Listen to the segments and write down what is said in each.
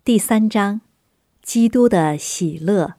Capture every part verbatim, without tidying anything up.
第三章，基督的喜乐。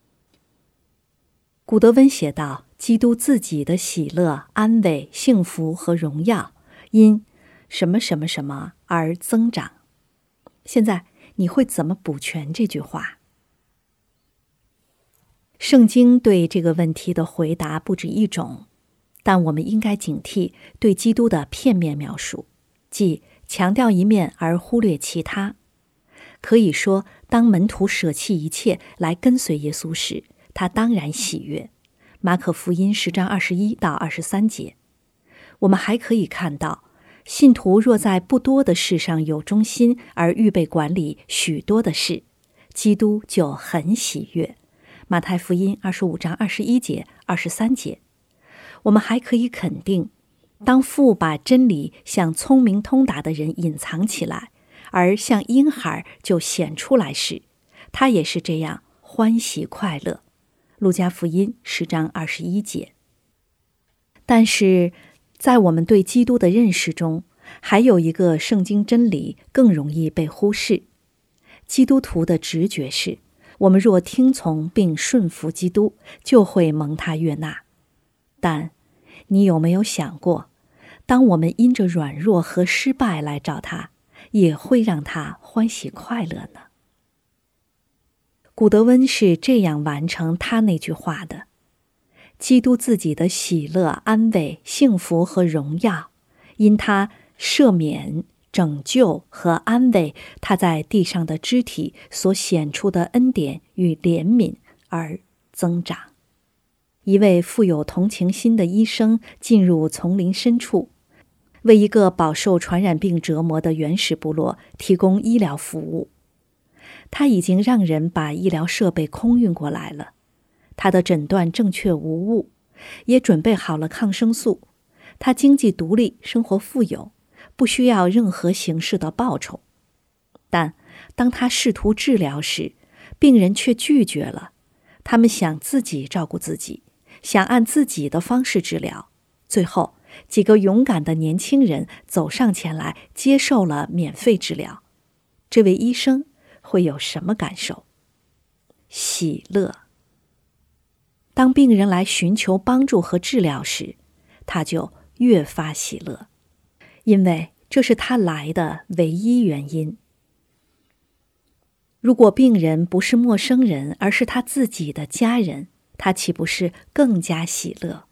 古德温写道，基督自己的喜乐、安慰、幸福和荣耀因什么什么什么而增长。现在你会怎么补全这句话？圣经对这个问题的回答不止一种，但我们应该警惕对基督的片面描述，即强调一面而忽略其他。可以说，当门徒舍弃一切来跟随耶稣时，他当然喜悦。马可福音十章二十一到二十三节，我们还可以看到，信徒若在不多的事上有忠心，而预备管理许多的事，基督就很喜悦。马太福音二十五章二十一节、二十三节，我们还可以肯定，当父把真理向聪明通达的人隐藏起来，而向婴孩就显出来时，他也是这样欢喜快乐。路加福音十章二十一节。但是在我们对基督的认识中，还有一个圣经真理更容易被忽视。基督徒的直觉是，我们若听从并顺服基督，就会蒙他悦纳。但你有没有想过，当我们因着软弱和失败来找他，也会让他欢喜快乐呢？古德温是这样完成他那句话的：基督自己的喜乐、安慰、幸福和荣耀，因他赦免、拯救和安慰他在地上的肢体所显出的恩典与怜悯而增长。一位富有同情心的医生进入丛林深处，为一个饱受传染病折磨的原始部落提供医疗服务。他已经让人把医疗设备空运过来了，他的诊断正确无误，也准备好了抗生素。他经济独立，生活富有，不需要任何形式的报酬。但当他试图治疗时，病人却拒绝了。他们想自己照顾自己，想按自己的方式治疗。最后，几个勇敢的年轻人走上前来，接受了免费治疗。这位医生会有什么感受？喜乐。当病人来寻求帮助和治疗时，他就越发喜乐，因为这是他来的唯一原因。如果病人不是陌生人，而是他自己的家人，他岂不是更加喜乐？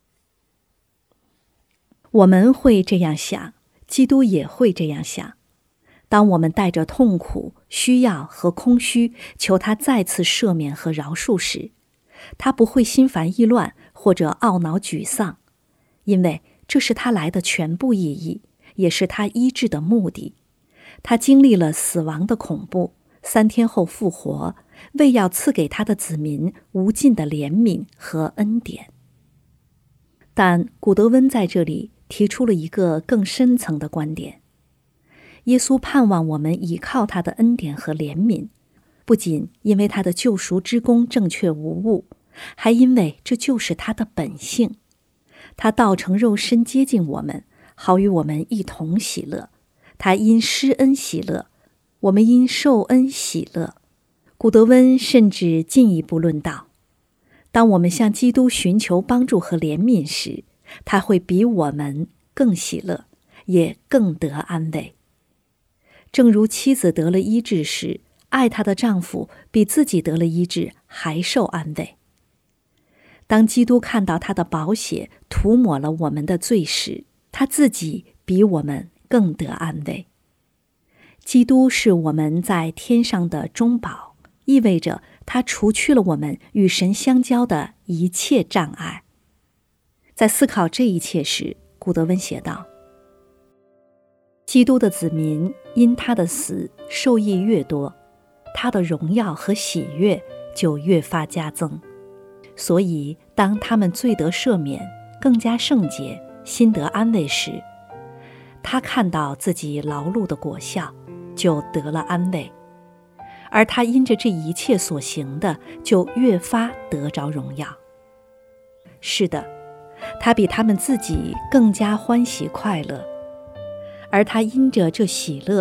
我们会这样想，基督也会这样想。当我们带着痛苦、需要和空虚求他再次赦免和饶恕时，他不会心烦意乱或者懊恼沮丧，因为这是他来的全部意义，也是他医治的目的。他经历了死亡的恐怖，三天后复活，为要赐给他的子民无尽的怜悯和恩典。但古德温在这里提出了一个更深层的观点：耶稣盼望我们倚靠他的恩典和怜悯，不仅因为他的救赎之功正确无误，还因为这就是他的本性。他道成肉身接近我们，好与我们一同喜乐。他因施恩喜乐，我们因受恩喜乐。古德温甚至进一步论道，当我们向基督寻求帮助和怜悯时，他会比我们更喜乐，也更得安慰。正如妻子得了医治时，爱她的丈夫比自己得了医治还受安慰。当基督看到他的宝血涂抹了我们的罪时，他自己比我们更得安慰。基督是我们在天上的中保，意味着他除去了我们与神相交的一切障碍。在思考这一切时，古德温写道：基督的子民因他的死受益越多，他的荣耀和喜悦就越发加增。所以当他们罪得赦免，更加圣洁，心得安慰时，他看到自己劳碌的果效，就得了安慰。而他因着这一切所行的，就越发得着荣耀。是的，他比他们自己更加欢喜快乐，而他因着这喜乐，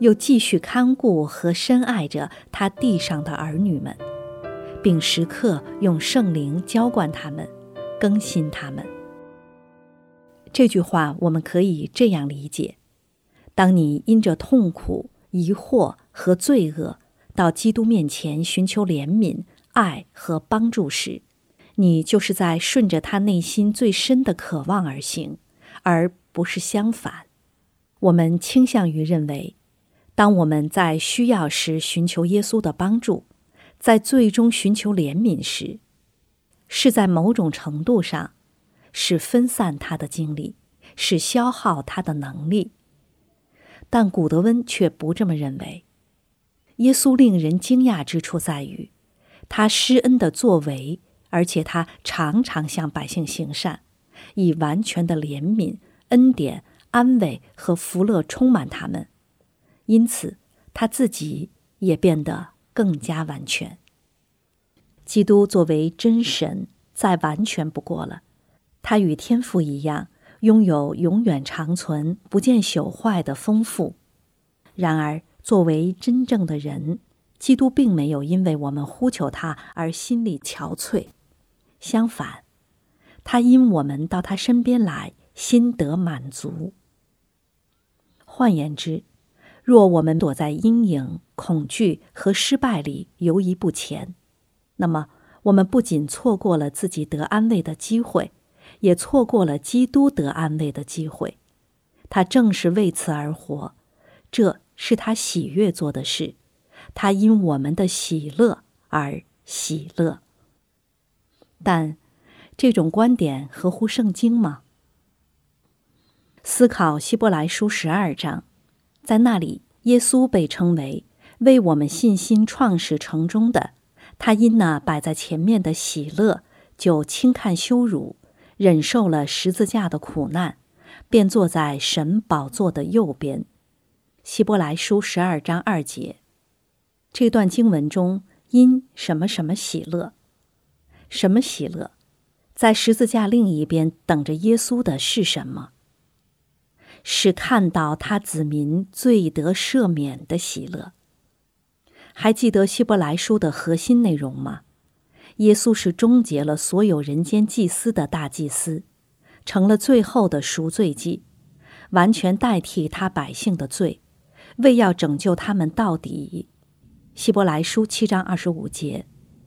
又继续看顾和深爱着他地上的儿女们，并时刻用圣灵浇灌他们，更新他们。这句话我们可以这样理解：当你因着痛苦、疑惑和罪恶到基督面前寻求怜悯、爱和帮助时，你就是在顺着他内心最深的渴望而行，而不是相反。我们倾向于认为，当我们在需要时寻求耶稣的帮助，在最终寻求怜悯时，是在某种程度上是分散他的精力，是消耗他的能力。但古德温却不这么认为。耶稣令人惊讶之处在于，他施恩的作为，而且他常常向百姓行善，以完全的怜悯、恩典、安慰和福乐充满他们。因此，他自己也变得更加完全。基督作为真神，再完全不过了。他与天父一样，拥有永远长存、不见朽坏的丰富。然而，作为真正的人，基督并没有因为我们呼求他而心里憔悴。相反，他因我们到他身边来，心得满足。换言之，若我们躲在阴影、恐惧和失败里游移不前，那么我们不仅错过了自己得安慰的机会，也错过了基督得安慰的机会。他正是为此而活，这是他喜悦做的事，他因我们的喜乐而喜乐。但这种观点合乎圣经吗？思考希伯来书十二章，在那里耶稣被称为为我们信心创始成终的，他因那摆在前面的喜乐，就轻看羞辱，忍受了十字架的苦难，便坐在神宝座的右边。希伯来书十二章二节。这段经文中因什么什么喜乐，什么喜乐？在十字架另一边等着耶稣的是什么？是看到他子民罪得赦免的喜乐。还记得希伯来书的核心内容吗？耶稣是终结了所有人间祭司的大祭司，成了最后的赎罪祭，完全代替他百姓的罪，为要拯救他们到底。希伯来书七章二十五节。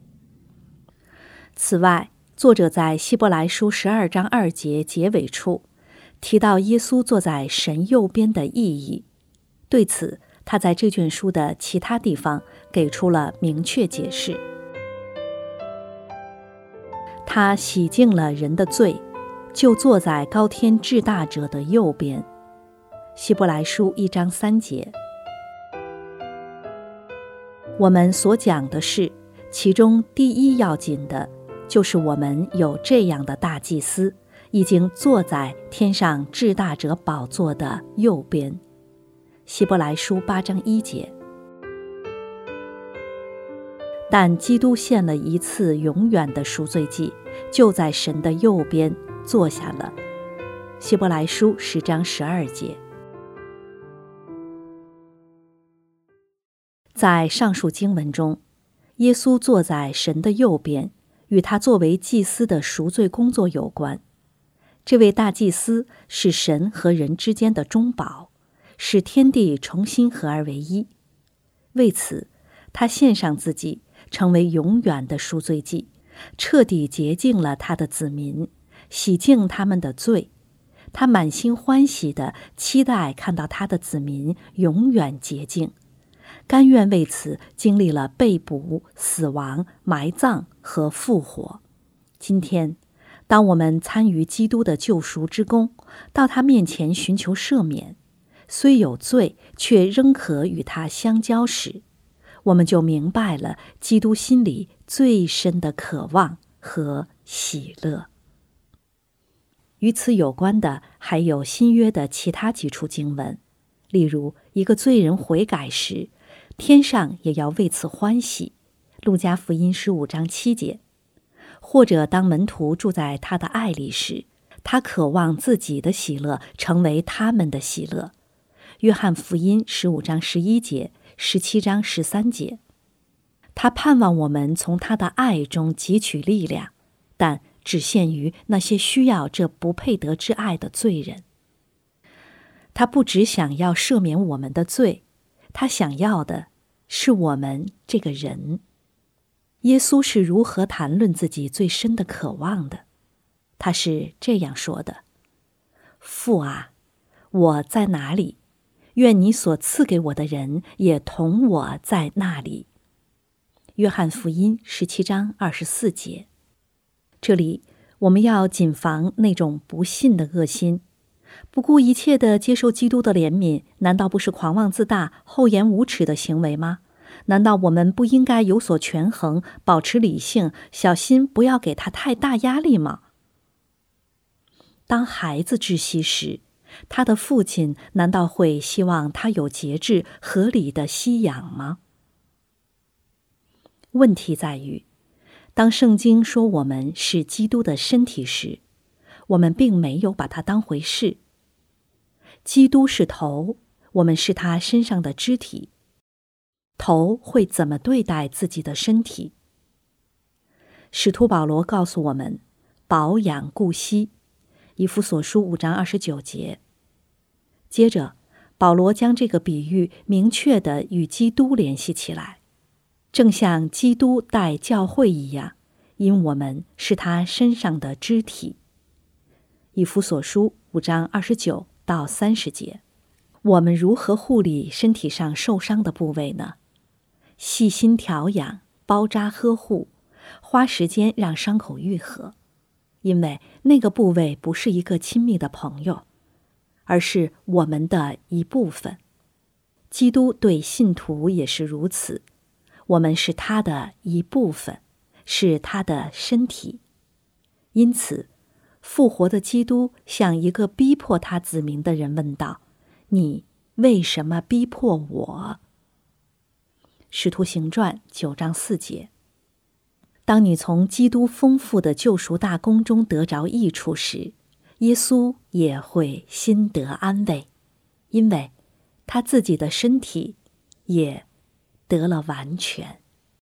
此外，作者在希伯来书十二章二节结尾处提到耶稣坐在神右边的意义，对此他在这卷书的其他地方给出了明确解释。他洗净了人的罪，就坐在高天至大者的右边。希伯来书一章三节。我们所讲的是，其中第一要紧的，就是我们有这样的大祭司，已经坐在天上至大者宝座的右边。希伯来书八章一节。但基督献了一次永远的赎罪祭，就在神的右边坐下了。希伯来书十章十二节。在上述经文中，耶稣坐在神的右边，与他作为祭司的赎罪工作有关。这位大祭司是神和人之间的中保，使天地重新合而为一。为此，他献上自己，成为永远的赎罪祭，彻底洁净了他的子民，洗净他们的罪。他满心欢喜地期待看到他的子民永远洁净，甘愿为此经历了被捕、死亡、埋葬和复活。今天，当我们参与基督的救赎之功，到他面前寻求赦免，虽有罪，却仍可与他相交时，我们就明白了基督心里最深的渴望和喜乐。与此有关的还有新约的其他几处经文，例如一个罪人悔改时，天上也要为此欢喜，路加福音十五章七节。或者当门徒住在他的爱里时，他渴望自己的喜乐成为他们的喜乐， 约翰福音十五章十一节、十七章十三节。他盼望我们从他的爱中汲取力量，但只限于那些需要这不配得之爱的罪人。他不只想要赦免我们的罪，他想要的是我们这个人。耶稣是如何谈论自己最深的渴望的？他是这样说的：父啊，我在哪里？愿你所赐给我的人也同我在那里。约翰福音十七章二十四节。这里我们要谨防那种不信的恶心，不顾一切地接受基督的怜悯，难道不是狂妄自大、厚颜无耻的行为吗？难道我们不应该有所权衡，保持理性，小心不要给他太大压力吗？当孩子窒息时，他的父亲难道会希望他有节制、合理的吸养吗？问题在于，当圣经说我们是基督的身体时，我们并没有把它当回事。基督是头，我们是他身上的肢体。头会怎么对待自己的身体？使徒保罗告诉我们，保养顾惜，以弗所书五章二十九节。接着，保罗将这个比喻明确地与基督联系起来，正像基督带教会一样，因我们是他身上的肢体。以弗所书五章二十九到三十节。我们如何护理身体上受伤的部位呢？细心调养，包扎呵护，花时间让伤口愈合，因为那个部位不是一个亲密的朋友，而是我们的一部分。基督对信徒也是如此，我们是他的一部分，是他的身体。因此，复活的基督向一个逼迫他子民的人问道：你为什么逼迫我？使徒行传九章四节。当你从基督丰富的救赎大功中得着益处时，耶稣也会心得安慰，因为他自己的身体也得了完全。